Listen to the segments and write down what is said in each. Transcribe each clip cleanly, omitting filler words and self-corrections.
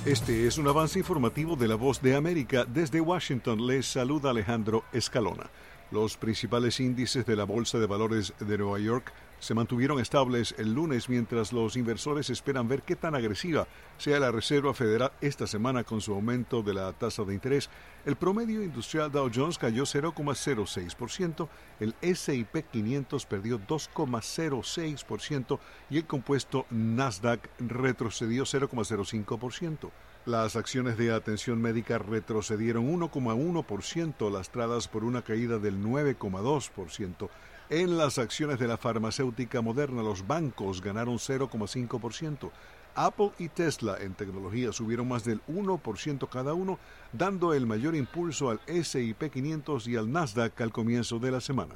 Este es un avance informativo de La Voz de América. Desde Washington les saluda Alejandro Escalona. Los principales índices de la Bolsa de Valores de Nueva York se mantuvieron estables el lunes mientras los inversores esperan ver qué tan agresiva sea la Reserva Federal esta semana con su aumento de la tasa de interés. El promedio industrial Dow Jones cayó 0,06%, el S&P 500 perdió 2,06% y el compuesto Nasdaq retrocedió 0,05%. Las acciones de atención médica retrocedieron 1,1%, lastradas por una caída del 9,2%. En las acciones de la farmacéutica Moderna, los bancos ganaron 0,5%. Apple y Tesla en tecnología subieron más del 1% cada uno, dando el mayor impulso al S&P 500 y al Nasdaq al comienzo de la semana.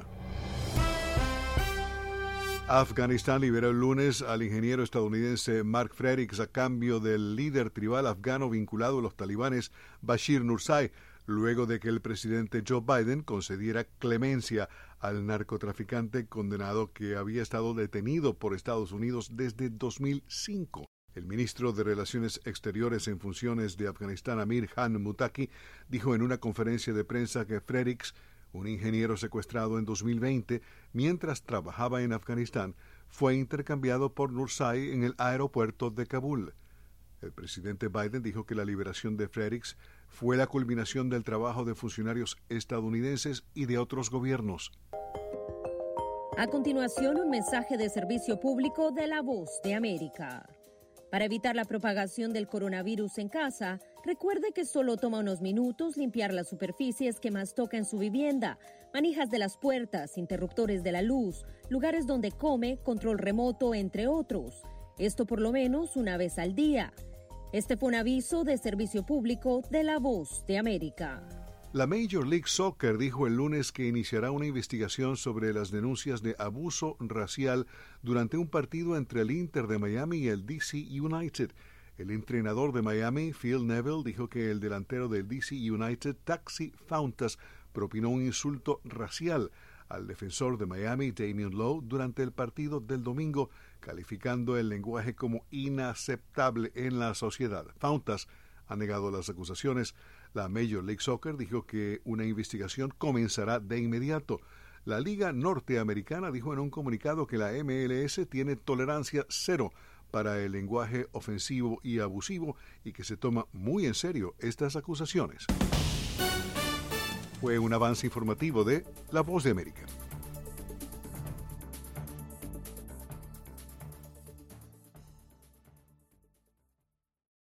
Afganistán liberó el lunes al ingeniero estadounidense Mark Fredericks a cambio del líder tribal afgano vinculado a los talibanes Bashir Nursai, luego de que el presidente Joe Biden concediera clemencia al narcotraficante condenado que había estado detenido por Estados Unidos desde 2005. El ministro de Relaciones Exteriores en funciones de Afganistán, Amir Khan Muttaqi, dijo en una conferencia de prensa que Fredericks, un ingeniero secuestrado en 2020 mientras trabajaba en Afganistán, fue intercambiado por Nursai en el aeropuerto de Kabul. El presidente Biden dijo que la liberación de Fredericks fue la culminación del trabajo de funcionarios estadounidenses y de otros gobiernos. A continuación, un mensaje de servicio público de La Voz de América. Para evitar la propagación del coronavirus en casa, recuerde que solo toma unos minutos limpiar las superficies que más toca en su vivienda, manijas de las puertas, interruptores de la luz, lugares donde come, control remoto, entre otros. Esto por lo menos una vez al día. Este fue un aviso de servicio público de La Voz de América. La Major League Soccer dijo el lunes que iniciará una investigación sobre las denuncias de abuso racial durante un partido entre el Inter de Miami y el DC United. El entrenador de Miami, Phil Neville, dijo que el delantero del DC United, Taxi Fountas, propinó un insulto racial al defensor de Miami, Damian Lowe, durante el partido del domingo, calificando el lenguaje como inaceptable en la sociedad. Fountas ha negado las acusaciones. La Major League Soccer dijo que una investigación comenzará de inmediato. La Liga Norteamericana dijo en un comunicado que la MLS tiene tolerancia cero para el lenguaje ofensivo y abusivo y que se toma muy en serio estas acusaciones. Fue un avance informativo de La Voz de América.